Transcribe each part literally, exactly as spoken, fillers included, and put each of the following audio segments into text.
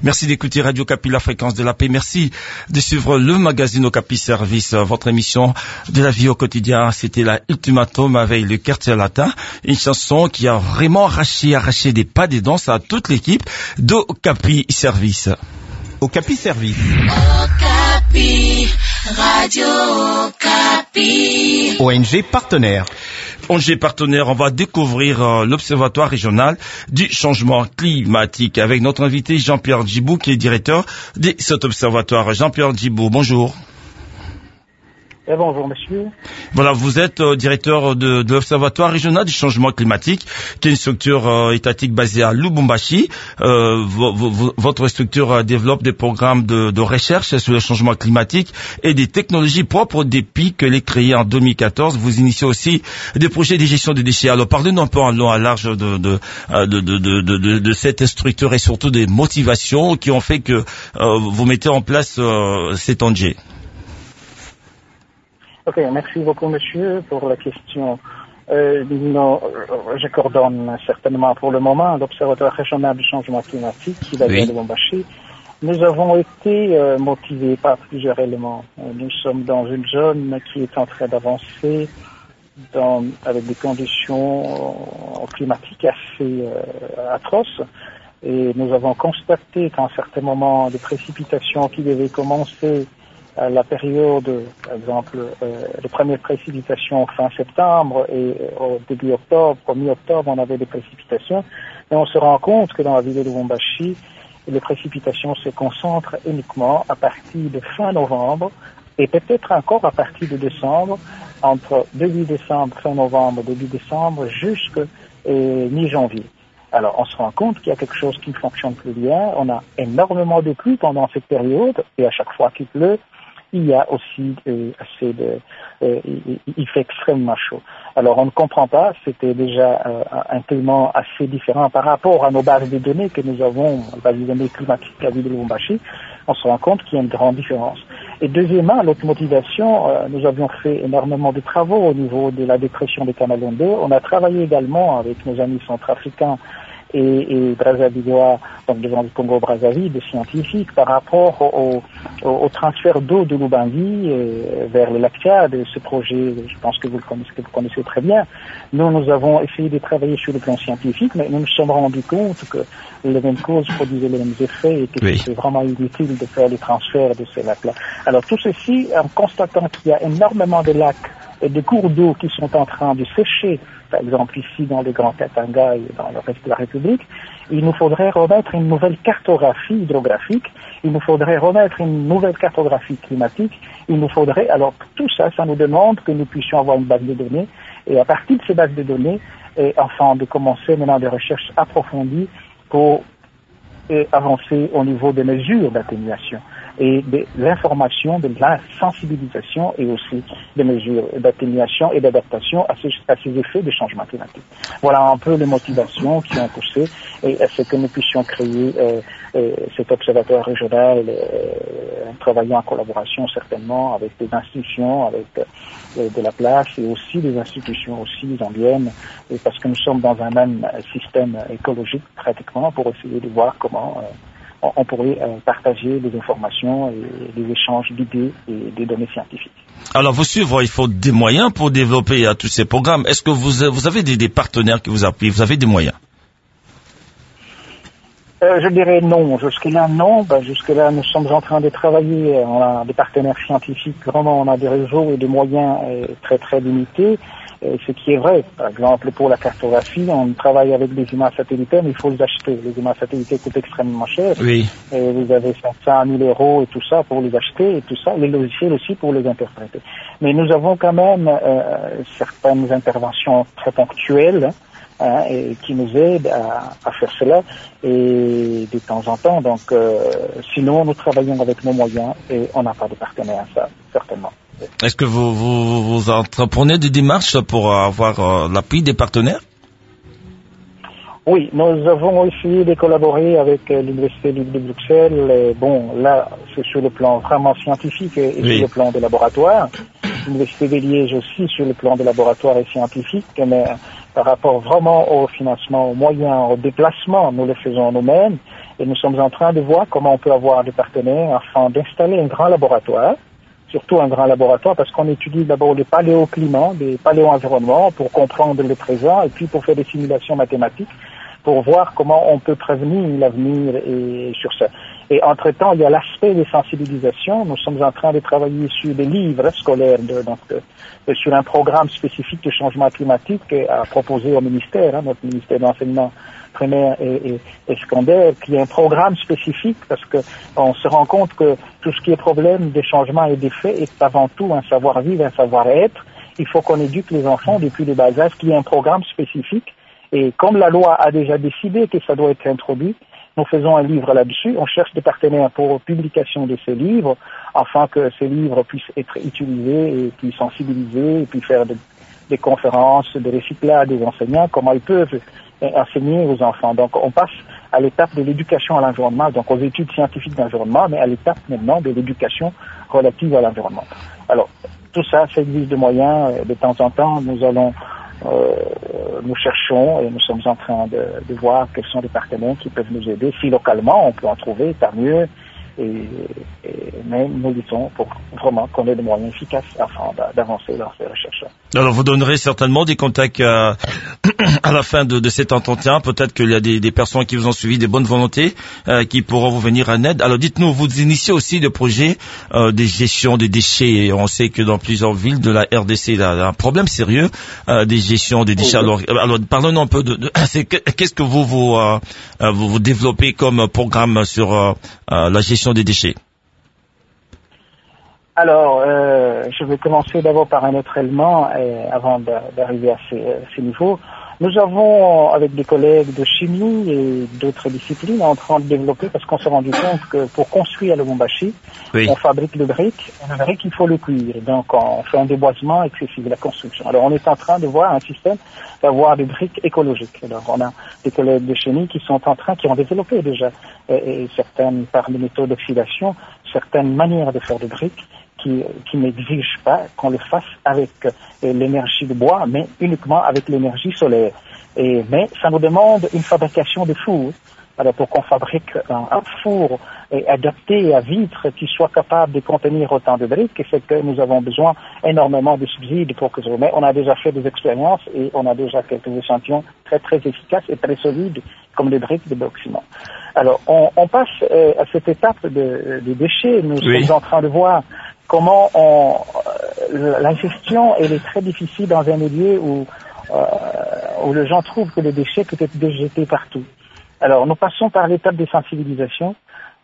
Merci d'écouter Radio Okapi, la fréquence de la paix. Merci de suivre le magazine Okapi Service, votre émission de la vie au quotidien. C'était la Ultimatum avec le quartier latin, une chanson qui a vraiment arraché, arraché des pas des danses à toute l'équipe d'Okapi Service. Okapi Service. Okapi, Radio Okapi. O N G partenaire. O N G partenaire, on va découvrir euh, l'Observatoire régional du changement climatique avec notre invité Jean-Pierre Djibou qui est directeur de cet observatoire. Jean-Pierre Djibou, bonjour. Eh bonjour monsieur. Voilà, vous êtes euh, directeur de, de l'Observatoire régional du changement climatique, qui est une structure euh, étatique basée à Lubumbashi. Euh, vo, vo, votre structure euh, développe des programmes de, de recherche sur le changement climatique et des technologies propres des P I C qu'elle est créée en deux mille quatorze. Vous initiez aussi des projets de gestion des déchets. Alors parlez-nous un peu en long à large de, de, de, de, de, de, de, de cette structure et surtout des motivations qui ont fait que euh, vous mettez en place euh, cet O N G. Ok, merci beaucoup monsieur pour la question. Euh, non, je coordonne certainement pour le moment l'Observatoire régional du changement climatique qui va bien de Lubumbashi. Nous avons été euh, motivés par plusieurs éléments. Nous sommes dans une zone qui est en train d'avancer dans, avec des conditions euh, climatiques assez euh, atroces. Et nous avons constaté qu'à un certain moment, des précipitations qui devaient commencer à la période, par exemple, euh, les premières précipitations fin septembre et au début octobre, au mi-octobre, on avait des précipitations. Et on se rend compte que dans la ville de Lubumbashi, les précipitations se concentrent uniquement à partir de fin novembre et peut-être encore à partir de décembre, entre début décembre, fin novembre, début décembre, jusqu'à euh, mi-janvier. Alors, on se rend compte qu'il y a quelque chose qui ne fonctionne plus bien. On a énormément de pluie pendant cette période et à chaque fois qu'il pleut, il y a aussi euh, assez de... Euh, il, il fait extrêmement chaud. Alors, on ne comprend pas. C'était déjà euh, un climat assez différent par rapport à nos bases de données que nous avons, les bases de données climatiques de la ville de Lubumbashi. On se rend compte qu'il y a une grande différence. Et deuxièmement, l'autre motivation, euh, nous avions fait énormément de travaux au niveau de la dépression des Canalions deux. On a travaillé également avec nos amis centrafricains et, et Brazzavillois, donc devant le Congo-Brazzaville, des scientifiques, par rapport au, au, au transfert d'eau de l'Ubangi euh, vers le lac Tchad. Ce projet, je pense que vous le connaissez, que vous connaissez très bien. Nous, nous avons essayé de travailler sur le plan scientifique, mais nous nous sommes rendus compte que les mêmes causes produisaient les mêmes effets et que oui. C'était vraiment inutile de faire les transferts de ces lacs-là. Alors tout ceci, en constatant qu'il y a énormément de lacs et de cours d'eau qui sont en train de sécher, par exemple ici dans le Grand Katanga et dans le reste de la République, il nous faudrait remettre une nouvelle cartographie hydrographique, il nous faudrait remettre une nouvelle cartographie climatique, il nous faudrait, alors tout ça, ça nous demande que nous puissions avoir une base de données, et à partir de ces bases de données, et enfin de commencer maintenant des recherches approfondies pour et avancer au niveau des mesures d'atténuation et de l'information, de la sensibilisation et aussi des mesures d'atténuation et d'adaptation à ces, à ces effets de changement climatique. Voilà un peu les motivations qui ont poussé et à ce que nous puissions créer euh, euh, cet observatoire régional, euh, travaillant en collaboration certainement avec des institutions, avec euh, de la place et aussi des institutions aussi zambiennes, et parce que nous sommes dans un même système écologique pratiquement pour essayer de voir comment euh, on pourrait euh, partager des informations et des échanges d'idées et des données scientifiques. Alors, vous suivre, il faut des moyens pour développer euh, tous ces programmes. Est-ce que vous, vous avez des, des partenaires qui vous appuient? Vous avez des moyens? Euh, je dirais non. Jusque-là, non. Ben, jusque-là, nous sommes en train de travailler. On a des partenaires scientifiques. Vraiment, on a des réseaux et des moyens euh, très, très limités. Euh, ce qui est vrai. Par exemple, pour la cartographie, on travaille avec des images satellitaires, mais il faut les acheter. Les images satellitaires coûtent extrêmement cher. Oui. Et vous avez cinq cent mille euros et tout ça pour les acheter et tout ça. Les logiciels aussi pour les interpréter. Mais nous avons quand même euh, certaines interventions très ponctuelles, Hein, et qui nous aide à, à faire cela et de temps en temps. Donc, euh, sinon, nous travaillons avec nos moyens et on n'a pas de partenaire, ça, certainement. Est-ce que vous, vous, vous entreprenez des démarches pour avoir euh, l'appui des partenaires? Oui, nous avons essayé de collaborer avec euh, l'Université libre de Bruxelles. Et bon, là, c'est sur le plan vraiment scientifique et, et oui. sur le plan des laboratoires. L'Université de Liège aussi sur le plan des laboratoires et scientifiques, mais par rapport vraiment au financement, aux moyens, au déplacement, nous le faisons nous-mêmes. Et nous sommes en train de voir comment on peut avoir des partenaires afin d'installer un grand laboratoire, surtout un grand laboratoire parce qu'on étudie d'abord le paléoclimat, les paléo-environnements pour comprendre le présent et puis pour faire des simulations mathématiques pour voir comment on peut prévenir l'avenir et sur ça. Et entre-temps, il y a l'aspect des sensibilisations. Nous sommes en train de travailler sur des livres scolaires, de, donc, de, sur un programme spécifique de changement climatique à proposer au ministère, hein, notre ministère de l'enseignement primaire et, et, et secondaire, qui est un programme spécifique parce que on se rend compte que tout ce qui est problème des changements et des faits est avant tout un savoir-vivre, un savoir-être. Il faut qu'on éduque les enfants depuis le bas âge, qu'il y ait un programme spécifique. Et comme la loi a déjà décidé que ça doit être introduit, nous faisons un livre là-dessus. On cherche des partenaires pour publication de ces livres, afin que ces livres puissent être utilisés et puis sensibiliser, et puis faire de, des conférences, des recyclages des enseignants, comment ils peuvent enseigner aux enfants. Donc on passe à l'étape de l'éducation à l'environnement, donc aux études scientifiques d'environnement, mais à l'étape maintenant de l'éducation relative à l'environnement. Alors tout ça, ça exige de moyens. De temps en temps, nous allons Euh, nous cherchons et nous sommes en train de, de voir quels sont les partenaires qui peuvent nous aider. Si localement on peut en trouver, tant mieux. Et, et, mais nous luttons pour vraiment qu'on ait des moyens efficaces afin d'avancer dans ces recherches. Alors vous donnerez certainement des contacts à, à la fin de, de cet entretien. Peut-être qu'il y a des, des personnes qui vous ont suivi, des bonnes volontés, euh, qui pourront vous venir en aide. Alors dites-nous, vous initiez aussi des projets euh, de gestion des déchets. Et on sait que dans plusieurs villes de la R D C, il y a un problème sérieux euh, des gestions des déchets. Oui. Alors, alors parlons un peu de, de c'est, qu'est-ce que vous vous, euh, vous vous développez comme programme sur euh, la gestion des déchets? Alors, euh, je vais commencer d'abord par un autre élément et avant d'arriver à ces, ces niveaux. Nous avons, avec des collègues de chimie et d'autres disciplines, en train de développer, parce qu'on s'est rendu compte que pour construire le Lubumbashi, oui. on fabrique le brique, et le brique, il faut le cuire. Donc, on fait un déboisement excessif de la construction. Alors, on est en train de voir un système d'avoir des briques écologiques. Alors, on a des collègues de chimie qui sont en train, qui ont développé déjà, et, et certaines, par les méthodes d'oxydation, certaines manières de faire des briques, qui, qui n'exige pas qu'on le fasse avec euh, l'énergie de bois, mais uniquement avec l'énergie solaire. Et, mais ça nous demande une fabrication de fours. Alors pour qu'on fabrique un, un four et adapté à vitre qui soit capable de contenir autant de briques, et c'est que nous avons besoin énormément de subsides pour que ça. Mais on a déjà fait des expériences et on a déjà quelques échantillons très très efficaces et très solides comme les briques de bloc ciment. Alors on, on passe euh, à cette étape de, de déchets. Nous oui. sommes en train de voir comment on, euh, la gestion elle est très difficile dans un milieu où, euh, où les gens trouvent que les déchets peuvent être déjetés partout. Alors nous passons par l'étape des sensibilisations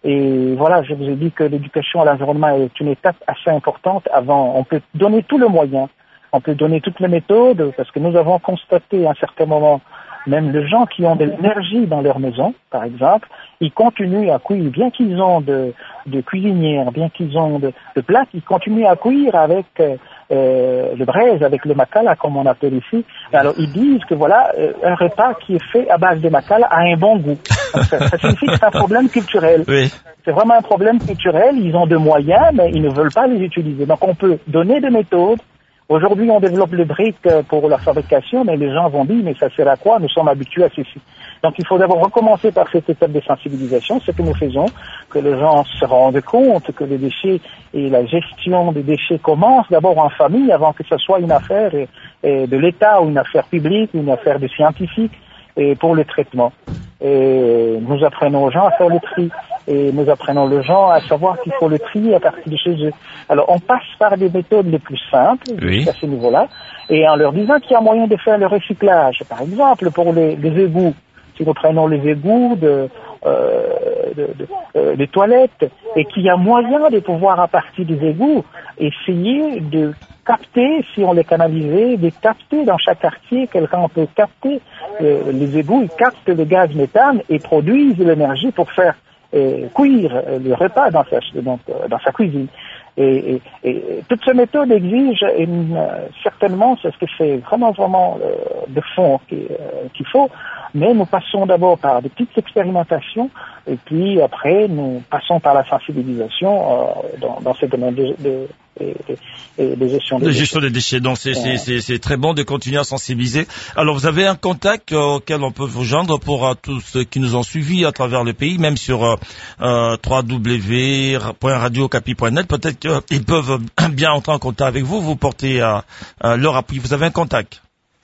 et voilà, je vous ai dit que l'éducation à l'environnement est une étape assez importante. Avant, on peut donner tout le moyen, on peut donner toutes les méthodes parce que nous avons constaté à un certain moment, même les gens qui ont de l'énergie dans leur maison, par exemple, ils continuent à cuire, bien qu'ils ont de, de cuisinières, bien qu'ils ont de, de plaques, ils continuent à cuire avec euh, le braise, avec le makala, comme on appelle ici. Alors, ils disent que voilà, euh, un repas qui est fait à base de makala a un bon goût. Donc, ça, ça signifie que c'est un problème culturel. Oui. C'est vraiment un problème culturel. Ils ont de moyens, mais ils ne veulent pas les utiliser. Donc, on peut donner des méthodes. Aujourd'hui, on développe les briques pour la fabrication, mais les gens vont dire, mais ça sert à quoi? Nous sommes habitués à ceci. Donc, il faut d'abord recommencer par cette étape de sensibilisation, ce que nous faisons, que les gens se rendent compte que les déchets et la gestion des déchets commencent d'abord en famille avant que ce soit une affaire et, et de l'État ou une affaire publique, une affaire de scientifiques et pour le traitement. Et nous apprenons aux gens à faire le tri. Et nous apprenons aux gens à savoir qu'il faut le trier à partir de chez eux. Alors, on passe par des méthodes les plus simples, oui. à ce niveau-là, et en leur disant qu'il y a moyen de faire le recyclage. Par exemple, pour les, les égouts, si nous prenons les égouts de, euh, de, de, euh, de toilettes, et qu'il y a moyen de pouvoir, à partir des égouts, essayer de capter, si on les canalisait, de capter dans chaque quartier, quelqu'un peut capter euh, les égouts, ils captent le gaz méthane et produisent l'énergie pour faire et cuire le repas dans sa, donc, dans sa cuisine. Et, et, et toute cette méthode exige une, euh, certainement, c'est ce que c'est vraiment, vraiment euh, de fond qu'il euh, qu'il faut, mais nous passons d'abord par des petites expérimentations, et puis après, nous passons par la sensibilisation euh, dans, dans ce domaine de, de, et, et de gestion des de déchets. gestion des déchets. Donc c'est c'est c'est c'est très bon de continuer à sensibiliser. Alors vous avez un contact euh, auquel on peut vous joindre pour euh, tous ceux qui nous ont suivis à travers le pays, même sur euh, euh, w w w point radio okapi point net. Peut-être qu'ils peuvent bien entrer en contact avec vous. Vous portez euh, euh, leur appui. Vous avez un contact?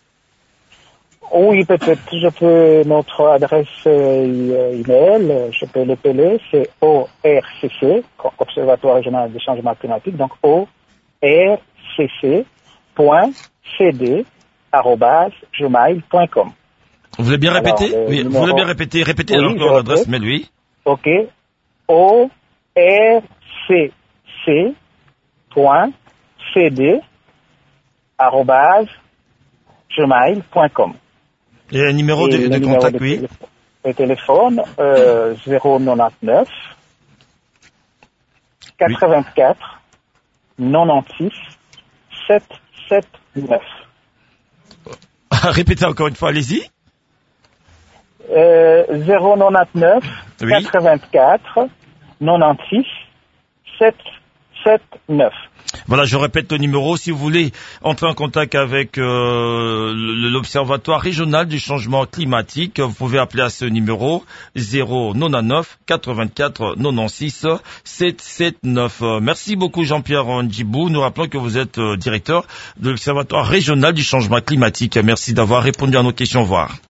Oui, peut-être. Je peux, notre adresse euh, email, je peux l'épeler, c'est O R C C, Observatoire Régional des Changements Climatiques, donc O R C C point C D arobase gmail point com. Vous voulez bien répéter? Alors, Oui, numéro... vous voulez bien répéter? Répétez oui, encore l'adresse mail, oui. Ok. O R C C point C D arobase gmail point com. Et un numéro de, Et de numéro contact, de oui. téléphone, le téléphone, euh, zéro quatre-vingt-neuf, quatre-vingt-quatre, quatre-vingt-six, sept sept neuf. Répétez encore une fois, allez-y. Euh, zéro quatre-vingt-neuf, Oui. quatre-vingt-quatre, quatre-vingt-six, sept sept neuf. Voilà, je répète le numéro. Si vous voulez entrer en contact avec euh, l'Observatoire régional du changement climatique, vous pouvez appeler à ce numéro zéro quatre-vingt-neuf, quatre-vingt-quatre, quatre-vingt-six, sept sept neuf. Merci beaucoup Jean-Pierre Ndjibou. Nous rappelons que vous êtes euh, directeur de l'Observatoire régional du changement climatique. Merci d'avoir répondu à nos questions. Au revoir.